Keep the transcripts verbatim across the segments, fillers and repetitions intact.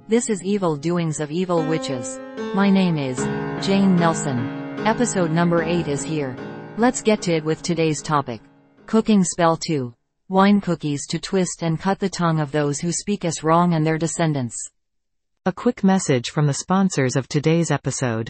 This is Evil Doings of Evil Witches. My name is Jane Nelson. Episode number eight is here. Let's get to it with today's topic. Cooking Spell two. Wine cookies to twist and cut the tongue of those who speak us wrong and their descendants. A quick message from the sponsors of today's episode.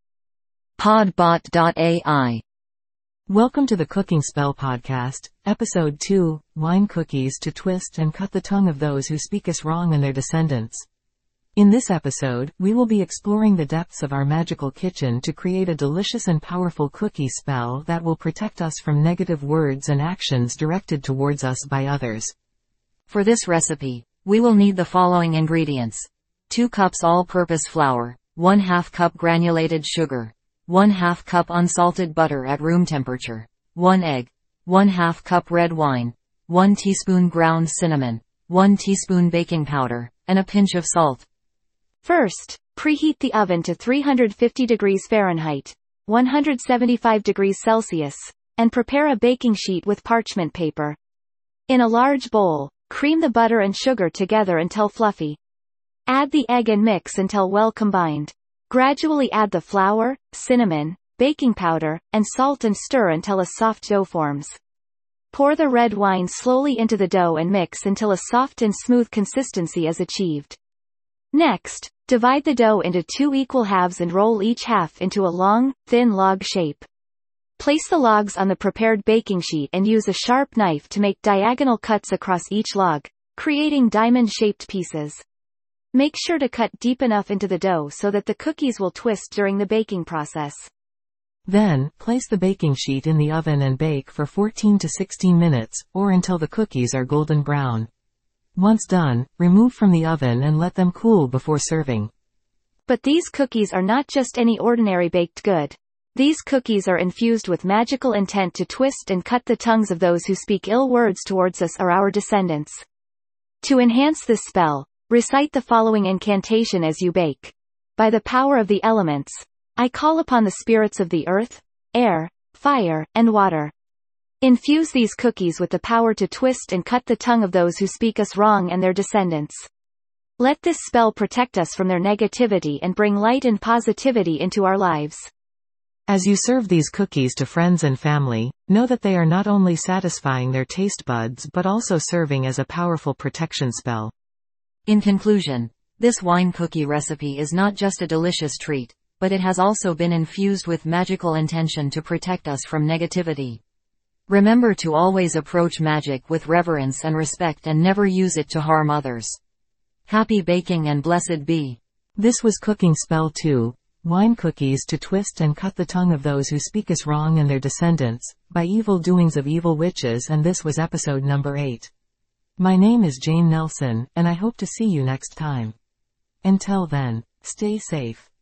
Podbot dot A I. Welcome to the Cooking Spell Podcast, Episode two, Wine Cookies to Twist and Cut the Tongue of Those Who Speak Us Wrong and Their Descendants. In this episode, we will be exploring the depths of our magical kitchen to create a delicious and powerful cookie spell that will protect us from negative words and actions directed towards us by others. For this recipe, we will need the following ingredients. two cups all-purpose flour, one half cup granulated sugar, one half cup unsalted butter at room temperature, one egg, one half cup red wine, one teaspoon ground cinnamon, one teaspoon baking powder, and a pinch of salt. First, preheat the oven to three hundred fifty degrees Fahrenheit, one hundred seventy-five degrees Celsius, and prepare a baking sheet with parchment paper. In a large bowl, cream the butter and sugar together until fluffy. Add the egg and mix until well combined. Gradually add the flour, cinnamon, baking powder, and salt and stir until a soft dough forms. Pour the red wine slowly into the dough and mix until a soft and smooth consistency is achieved. Next, divide the dough into two equal halves and roll each half into a long, thin log shape. Place the logs on the prepared baking sheet and use a sharp knife to make diagonal cuts across each log, creating diamond-shaped pieces. Make sure to cut deep enough into the dough so that the cookies will twist during the baking process. Then, place the baking sheet in the oven and bake for fourteen to sixteen minutes, or until the cookies are golden brown. Once done, remove from the oven and let them cool before serving. But these cookies are not just any ordinary baked good. These cookies are infused with magical intent to twist and cut the tongues of those who speak ill words towards us or our descendants. To enhance this spell, recite the following incantation as you bake. By the power of the elements, I call upon the spirits of the earth, air, fire, and water. Infuse these cookies with the power to twist and cut the tongue of those who speak us wrong and their descendants. Let this spell protect us from their negativity and bring light and positivity into our lives. As you serve these cookies to friends and family, know that they are not only satisfying their taste buds but also serving as a powerful protection spell. In conclusion, this wine cookie recipe is not just a delicious treat, but it has also been infused with magical intention to protect us from negativity. Remember to always approach magic with reverence and respect and never use it to harm others. Happy baking and blessed be. This was Cooking Spell two, Wine Cookies to Twist and Cut the Tongue of Those Who Speak Us Wrong and Their Descendants, by Evil Doings of Evil Witches, and this was episode number eight. My name is Jane Nelson, and I hope to see you next time. Until then, stay safe.